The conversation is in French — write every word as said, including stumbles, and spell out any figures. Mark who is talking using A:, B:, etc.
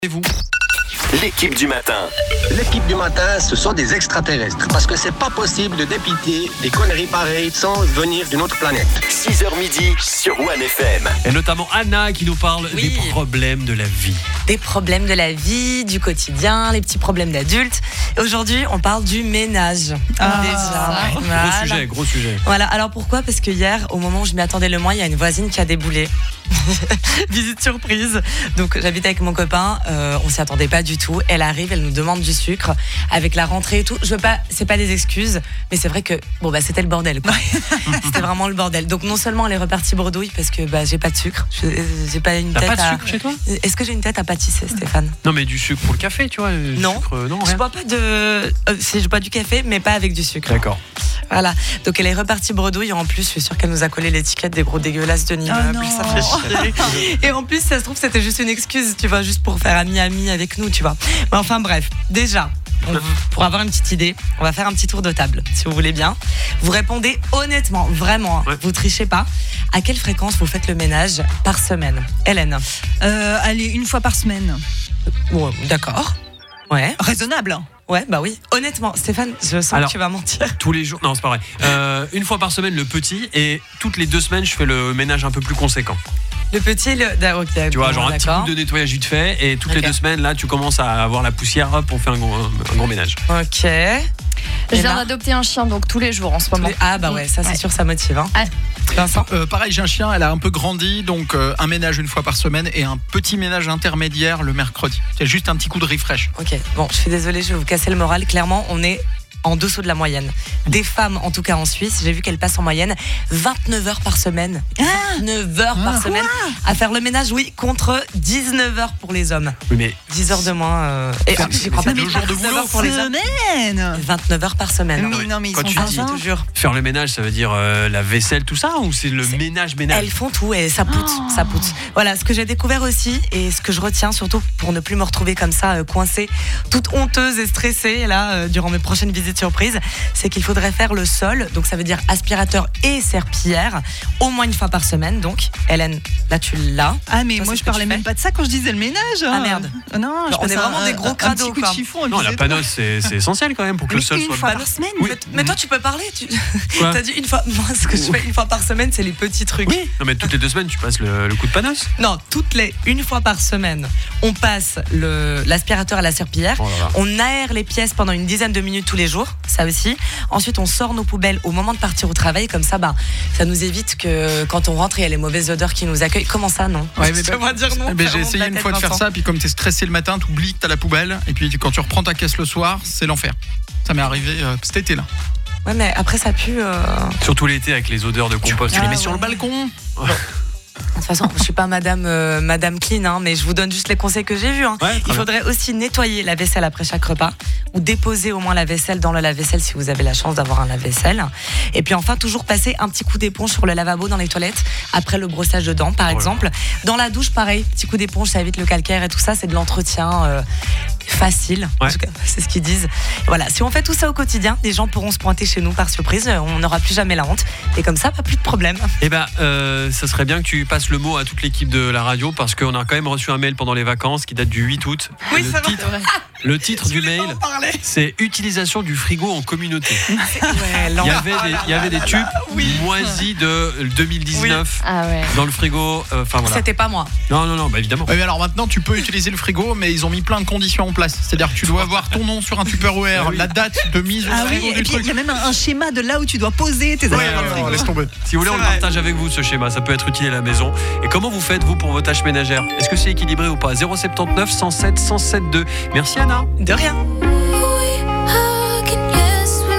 A: Et vous ?
B: L'équipe du matin.
C: L'équipe du matin, ce sont des extraterrestres. Parce que c'est pas possible de dépiter des conneries pareilles sans venir d'une autre planète.
B: six heures midi sur One F M.
A: Et notamment Anna qui nous parle
D: Oui.
A: des problèmes de la vie.
D: Des problèmes de la vie, du quotidien, les petits problèmes d'adultes. Et aujourd'hui, on parle du ménage.
E: Ah,
D: Déjà.
A: Gros
D: Voilà.
A: sujet, gros sujet.
D: Voilà, alors pourquoi ? Parce que hier, au moment où je m'y attendais le moins, il y a une voisine qui a déboulé. Visite surprise. Donc j'habite avec mon copain, euh, on s'y attendait pas du tout. Elle arrive, elle nous demande du sucre avec la rentrée et tout. Je veux pas, c'est pas des excuses, mais c'est vrai que bon bah c'était le bordel quoi. C'était vraiment le bordel. Donc non seulement elle est repartie bredouille parce que bah j'ai pas de sucre, Je- j'ai pas une
A: T'as
D: tête
A: pas de
D: à.
A: sucre chez toi ?
D: Est-ce que j'ai une tête à pâtisser, Stéphane ?
A: Non mais du sucre pour le café, tu vois. du
D: Non.
A: Sucre, non,
D: Je
A: rien.
D: bois pas de, euh, si je bois du café, mais pas avec du sucre.
A: D'accord.
D: Voilà. Donc elle est repartie bredouille. Et en plus, je suis sûre qu'elle nous a collé l'étiquette des gros dégueulasses de l'immeuble.
E: non.
D: Ça fait chier. Et en plus, ça se trouve, c'était juste une excuse, tu vois, juste pour faire ami-ami avec nous, tu vois. Mais enfin bref, déjà. on- pour avoir une petite idée, on va faire un petit tour de table, si vous voulez bien. Vous répondez honnêtement, vraiment,
A: Ouais.
D: vous trichez pas. À quelle fréquence vous faites le ménage par semaine ? Hélène ?
E: Euh, allez, une fois par semaine.
D: Bon, d'accord. Ouais.
E: Raisonnable.
D: Ouais, bah oui. Honnêtement, Stéphane, je sens
A: Alors,
D: que tu vas mentir.
A: Tous les jours, non c'est pas vrai. Euh, une fois par semaine le petit et toutes les deux semaines je fais le ménage un peu plus conséquent.
D: Le petit, le. Ah, ok,
A: Tu vois,
D: bon,
A: genre un petit
D: d'accord.
A: coup de nettoyage vite fait et toutes
D: Ok.
A: les deux semaines là tu commences à avoir la poussière, hop on fait un gros, un, un gros ménage.
D: Ok.
F: Je viens
D: Emma
F: d'adopter un chien, donc tous les jours en ce moment.
D: Ah bah ouais, ça c'est
F: Ouais.
D: sûr, ça motive. Hein.
F: Ah.
D: Vincent ?
G: Euh, pareil, j'ai un chien, elle a un peu grandi, donc euh, un ménage une fois par semaine et un petit ménage intermédiaire le mercredi. C'est juste un petit coup de refresh.
D: Ok, bon, je suis désolée, je vais vous casser le moral. Clairement, on est en dessous de la moyenne. Des femmes, en tout cas en Suisse, j'ai vu qu'elles passent en moyenne vingt-neuf heures par semaine. vingt-neuf heures par semaine à faire le ménage, oui, contre dix-neuf heures pour les hommes.
A: Oui mais
D: dix heures de moins. euh, Et
A: C'est-
D: j'y crois
A: c'est
D: pas.
A: deux jours de
D: vingt-neuf
A: boulot.
D: heures pour les hommes.
E: Semaine.
D: vingt-neuf heures par semaine.
E: Mais
A: ouais.
E: non, mais ils
A: Quand
E: sont
A: tu
E: pas
A: dis-
D: Je te jure.
A: faire le ménage ça veut dire euh, la vaisselle tout ça ou c'est le
D: C'est-
A: ménage ménage?
D: Elles font tout et ça poute, ça poute. Voilà, ce que j'ai découvert aussi et ce que je retiens surtout pour ne plus me retrouver comme ça euh, coincée, toute honteuse et stressée là euh, durant mes prochaines visites surprises, c'est qu'il faudrait faire le sol, donc ça veut dire aspirateur et serpillière, au moins une fois par semaine. Donc, Hélène, là tu l'as.
E: Ah, mais
D: Toi,
E: moi
D: c'est
E: je
D: ce que
E: parlais
D: tu
E: même
D: fais
E: pas de ça quand je disais le ménage.
D: Ah, merde.
E: Euh, Non, je
D: On
E: pensais
D: est vraiment
E: un-
D: des gros
E: un
D: crados,
E: petit coup
D: quoi.
E: de chiffon.
A: Non, la
E: amusez-toi.
A: panosse c'est c'est essentiel quand même pour que le
E: Mais
A: sol
E: une
A: soit
E: fois
A: bien.
E: par semaine.
A: Oui.
D: Mais, mais toi tu peux parler, tu
A: Quoi
D: as dit une fois. Moi, ce que je fais une fois par semaine, c'est les petits trucs.
A: Oui. Non mais toutes les deux semaines tu passes le, le coup de panosse.
D: Non, toutes les une fois par semaine, on passe le l'aspirateur à la serpillière.
A: Oh là là.
D: On aère les pièces pendant une dizaine de minutes tous les jours, ça aussi. Ensuite, on sort nos poubelles au moment de partir au travail, comme ça, bah, ça nous évite que quand on rentre, il y a les mauvaises odeurs qui nous accueillent. Comment ça, non
G: Ouais, mais
D: Tu
G: bah,
D: vas dire non.
G: Eh ben,
D: ça
G: j'ai
D: remonte
G: essayé
D: la
G: une
D: tête,
G: fois de faire
D: Vincent.
G: ça, puis comme t'es stressé le matin, t'oublies que t'as la poubelle, et puis quand tu reprends ta caisse le soir, c'est l'enfer. Ça m'est arrivé euh, cet été-là.
D: Ouais, mais après, ça pue. euh,
A: Surtout l'été avec les odeurs de compost.
G: Tu les
D: Ah,
G: mets sur
D: ouais.
G: le balcon.
D: De toute façon, je suis pas Madame euh, Madame Clean, hein, mais je vous donne juste les conseils que j'ai vus. Hein.
A: Ouais, très
D: Il
A: bien.
D: faudrait aussi nettoyer la vaisselle après chaque repas ou déposer au moins la vaisselle dans le lave-vaisselle si vous avez la chance d'avoir un lave-vaisselle. Et puis enfin, toujours passer un petit coup d'éponge sur le lavabo dans les toilettes après le brossage de dents, par
A: là
D: exemple. Dans la douche, pareil, petit coup d'éponge, ça évite le calcaire et tout ça. C'est de l'entretien euh, facile. En
A: Ouais.
D: tout cas, c'est ce qu'ils disent. Voilà, si on fait tout ça au quotidien, les gens pourront se pointer chez nous par surprise. On n'aura plus jamais la honte. Et comme ça, pas plus de problème.
A: Eh ben, euh, ça serait bien que tu passes le mot à toute l'équipe de la radio parce qu'on a quand même reçu un mail pendant les vacances qui date du huit août.
D: Oui,
A: le
D: ça va.
A: titre, le titre du mail, c'est utilisation du frigo en communauté.
D: Ouais,
A: Il y avait des, il y avait des tubes moisis de deux mille dix-neuf
F: Ah ouais.
A: dans le frigo. euh, Enfin voilà.
D: C'était pas moi.
A: Non, non, non, bah évidemment.
G: Ouais, mais alors maintenant, tu peux utiliser le frigo, mais ils ont mis plein de conditions en place. C'est-à-dire que tu dois avoir ton nom sur un Tupperware,
A: Ah oui.
G: la date de mise au
E: Ah
G: frigo
E: oui,
G: du
E: et puis
G: truc.
E: il y a même un, un schéma de là où tu dois poser tes
G: Ouais,
E: affaires dans le
G: non,
E: frigo.
G: laisse tomber.
A: Si vous voulez, on le
D: C'est vrai.
A: partage avec vous ce schéma. Ça peut être utile à la maison. Et comment vous faites, vous, pour vos tâches ménagères ? Est-ce que c'est équilibré ou pas ? zéro sept neuf, cent sept, cent sept deux. Merci Anna.
D: De rien.